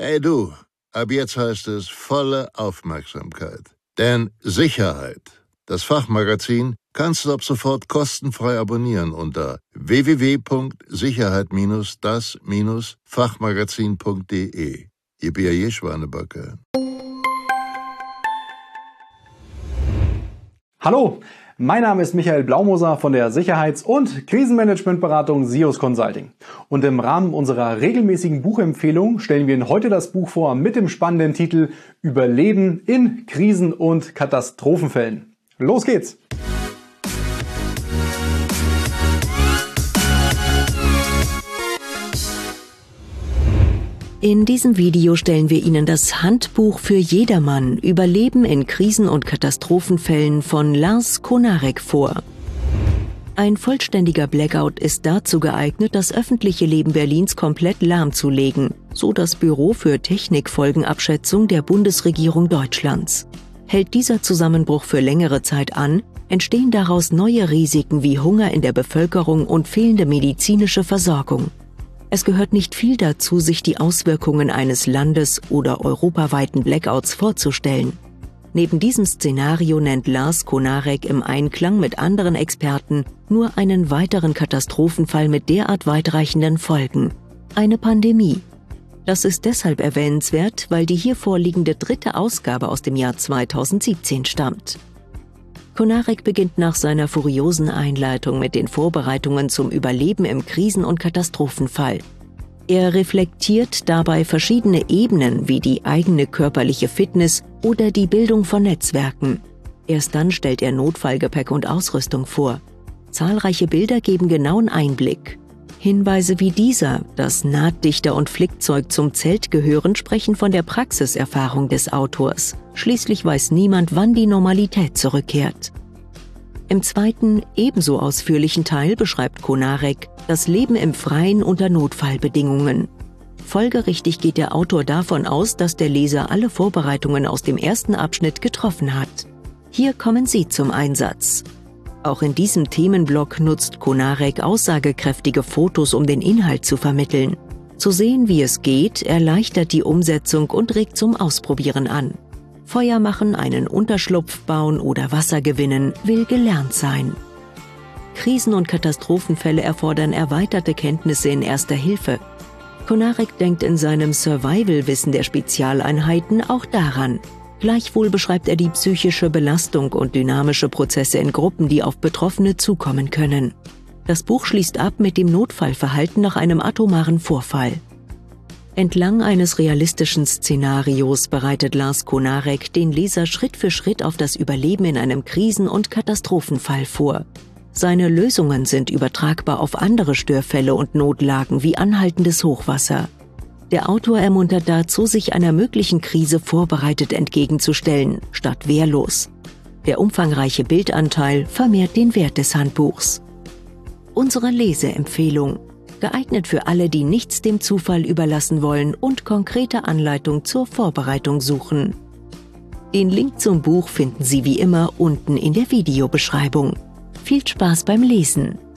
Hey du, ab jetzt heißt es volle Aufmerksamkeit. Denn Sicherheit, das Fachmagazin, kannst du ab sofort kostenfrei abonnieren unter www.sicherheit-das-fachmagazin.de. Ihr B.A.J. Schwanebacke. Hallo, mein Name ist Michael Blaumoser von der Sicherheits- und Krisenmanagementberatung SIOS Consulting. Und im Rahmen unserer regelmäßigen Buchempfehlung stellen wir Ihnen heute das Buch vor mit dem spannenden Titel Überleben in Krisen- und Katastrophenfällen. Los geht's! In diesem Video stellen wir Ihnen das Handbuch für jedermann Überleben in Krisen- und Katastrophenfällen von Lars Konarek vor. Ein vollständiger Blackout ist dazu geeignet, das öffentliche Leben Berlins komplett lahmzulegen, so das Büro für Technikfolgenabschätzung der Bundesregierung Deutschlands. Hält dieser Zusammenbruch für längere Zeit an, entstehen daraus neue Risiken wie Hunger in der Bevölkerung und fehlende medizinische Versorgung. Es gehört nicht viel dazu, sich die Auswirkungen eines landes- oder europaweiten Blackouts vorzustellen. Neben diesem Szenario nennt Lars Konarek im Einklang mit anderen Experten nur einen weiteren Katastrophenfall mit derart weitreichenden Folgen: eine Pandemie. Das ist deshalb erwähnenswert, weil die hier vorliegende 3. Ausgabe aus dem Jahr 2017 stammt. Konarek beginnt nach seiner furiosen Einleitung mit den Vorbereitungen zum Überleben im Krisen- und Katastrophenfall. Er reflektiert dabei verschiedene Ebenen wie die eigene körperliche Fitness oder die Bildung von Netzwerken. Erst dann stellt er Notfallgepäck und Ausrüstung vor. Zahlreiche Bilder geben genauen Einblick. Hinweise wie dieser, dass Nahtdichter und Flickzeug zum Zelt gehören, sprechen von der Praxiserfahrung des Autors. Schließlich weiß niemand, wann die Normalität zurückkehrt. Im zweiten, ebenso ausführlichen Teil beschreibt Konarek das Leben im Freien unter Notfallbedingungen. Folgerichtig geht der Autor davon aus, dass der Leser alle Vorbereitungen aus dem ersten Abschnitt getroffen hat. Hier kommen sie zum Einsatz. Auch in diesem Themenblock nutzt Konarek aussagekräftige Fotos, um den Inhalt zu vermitteln. Zu sehen, wie es geht, erleichtert die Umsetzung und regt zum Ausprobieren an. Feuer machen, einen Unterschlupf bauen oder Wasser gewinnen, will gelernt sein. Krisen- und Katastrophenfälle erfordern erweiterte Kenntnisse in Erster Hilfe. Konarek denkt in seinem Survival-Wissen der Spezialeinheiten auch daran. Gleichwohl beschreibt er die psychische Belastung und dynamische Prozesse in Gruppen, die auf Betroffene zukommen können. Das Buch schließt ab mit dem Notfallverhalten nach einem atomaren Vorfall. Entlang eines realistischen Szenarios bereitet Lars Konarek den Leser Schritt für Schritt auf das Überleben in einem Krisen- und Katastrophenfall vor. Seine Lösungen sind übertragbar auf andere Störfälle und Notlagen wie anhaltendes Hochwasser. Der Autor ermuntert dazu, sich einer möglichen Krise vorbereitet entgegenzustellen, statt wehrlos. Der umfangreiche Bildanteil vermehrt den Wert des Handbuchs. Unsere Leseempfehlung: geeignet für alle, die nichts dem Zufall überlassen wollen und konkrete Anleitung zur Vorbereitung suchen. Den Link zum Buch finden Sie wie immer unten in der Videobeschreibung. Viel Spaß beim Lesen!